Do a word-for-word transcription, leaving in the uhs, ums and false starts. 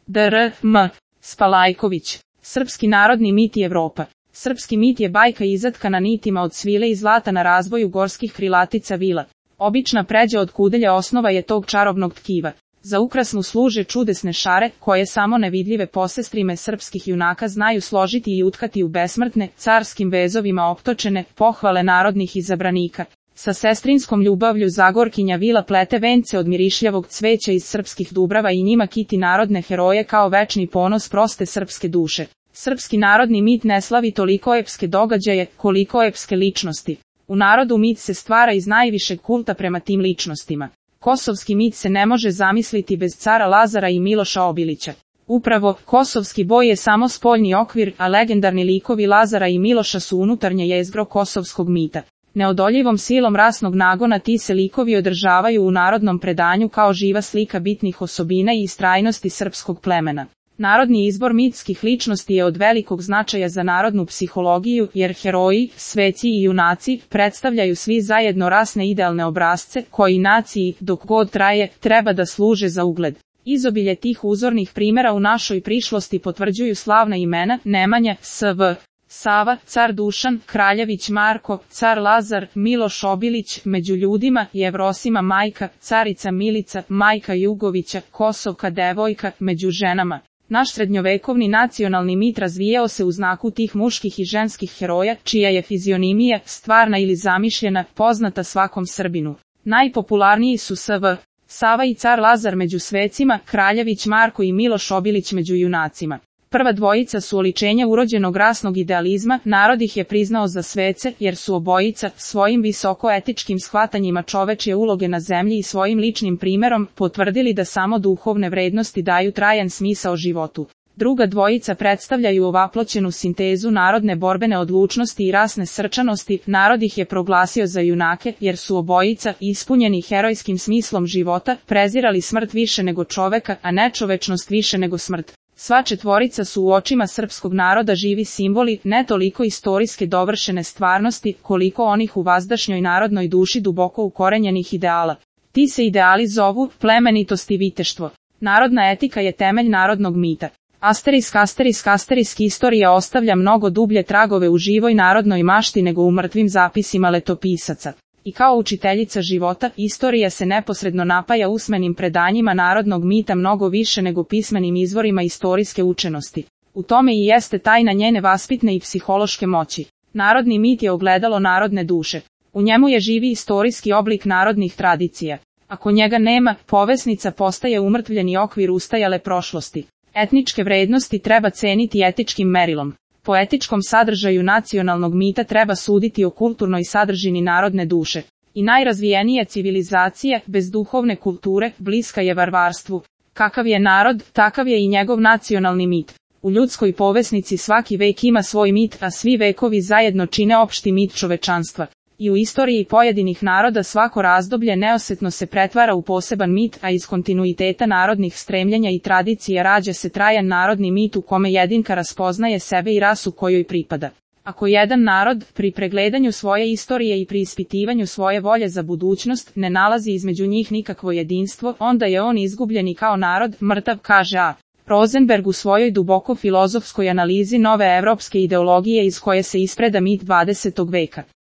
dr M. Spalajković. Srpski narodni mit i Evropa. Srpski mit je bajka izatkana nitima od svile i zlata na razvoju gorskih krilatica vila. Obična pređa od kudelja osnova je tog čarobnog tkiva. Za ukras mu služe čudesne šare, koje samo nevidljive posestrime srpskih junaka znaju složiti i utkati u besmrtne, carskim vezovima optočene, pohvale narodnih izabranika. Sa sestrinskom ljubavlju Zagorkinja vila plete vence od mirišljavog cveća iz srpskih dubrava i njima kiti narodne heroje kao večni ponos proste srpske duše. Srpski narodni mit ne slavi toliko epske događaje, koliko epske ličnosti. U narodu mit se stvara iz najvišeg kulta prema tim ličnostima. Kosovski mit se ne može zamisliti bez cara Lazara i Miloša Obilića. Upravo, kosovski boj je samo spoljni okvir, a legendarni likovi Lazara i Miloša su unutarnje jezgro kosovskog mita. Neodoljivom silom rasnog nagona ti se likovi održavaju u narodnom predanju kao živa slika bitnih osobina i istrajnosti srpskog plemena. Narodni izbor mitskih ličnosti je od velikog značaja za narodnu psihologiju, jer heroji, sveci i junaci predstavljaju svi zajedno rasne idealne obrazce, koji naciji, dok god traje, treba da služe za ugled. Izobilje tih uzornih primjera u našoj prišlosti potvrđuju slavna imena Nemanja, S V, Sava, car Dušan, Kraljević Marko, car Lazar, Miloš Obilić, među ljudima, Jevrosima majka, carica Milica, majka Jugovića, Kosovka devojka, među ženama. Naš srednjovekovni nacionalni mit razvijao se u znaku tih muških i ženskih heroja, čija je fizionimija, stvarna ili zamišljena, poznata svakom Srbinu. Najpopularniji su S V, Sava i car Lazar među svecima, Kraljević Marko i Miloš Obilić među junacima. Prva dvojica su oličenja urođenog rasnog idealizma, narod ih je priznao za svece, jer su obojica, svojim visokoetičkim shvatanjima čovečje uloge na zemlji i svojim ličnim primjerom, potvrdili da samo duhovne vrednosti daju trajan smisao životu. Druga dvojica predstavljaju ovaploćenu sintezu narodne borbene odlučnosti i rasne srčanosti, narod ih je proglasio za junake, jer su obojica, ispunjeni herojskim smislom života, prezirali smrt više nego čoveka, a nečovečnost više nego smrt. Sva četvorica su u očima srpskog naroda živi simboli, ne toliko istorijske dovršene stvarnosti, koliko onih u vazdašnjoj narodnoj duši duboko ukorenjenih ideala. Ti se ideali zovu plemenitost i viteštvo. Narodna etika je temelj narodnog mita. Asterisk, asterisk, asterisk istorija ostavlja mnogo dublje tragove u živoj narodnoj mašti nego u mrtvim zapisima letopisaca. I kao učiteljica života, istorija se neposredno napaja usmenim predanjima narodnog mita mnogo više nego pismenim izvorima istorijske učenosti. U tome i jeste tajna njene vaspitne i psihološke moći. Narodni mit je ogledalo narodne duše. U njemu je živi istorijski oblik narodnih tradicija. Ako njega nema, povesnica postaje umrtvljeni okvir ustajale prošlosti. Etničke vrednosti treba ceniti etičkim merilom. Po etičkom sadržaju nacionalnog mita treba suditi o kulturnoj sadržini narodne duše. I najrazvijenija civilizacija, bez duhovne kulture, bliska je varvarstvu. Kakav je narod, takav je i njegov nacionalni mit. U ljudskoj povesnici svaki vek ima svoj mit, a svi vekovi zajedno čine opšti mit čovečanstva. I u istoriji pojedinih naroda svako razdoblje neosetno se pretvara u poseban mit, a iz kontinuiteta narodnih stremljenja i tradicija rađa se trajan narodni mit u kome jedinka raspoznaje sebe i rasu kojoj pripada. Ako jedan narod, pri pregledanju svoje istorije i pri ispitivanju svoje volje za budućnost, ne nalazi između njih nikakvo jedinstvo, onda je on izgubljen i kao narod, mrtav, kaže A. Rosenberg u svojoj duboko filozofskoj analizi nove evropske ideologije iz koje se ispreda mit dvadesetog veka.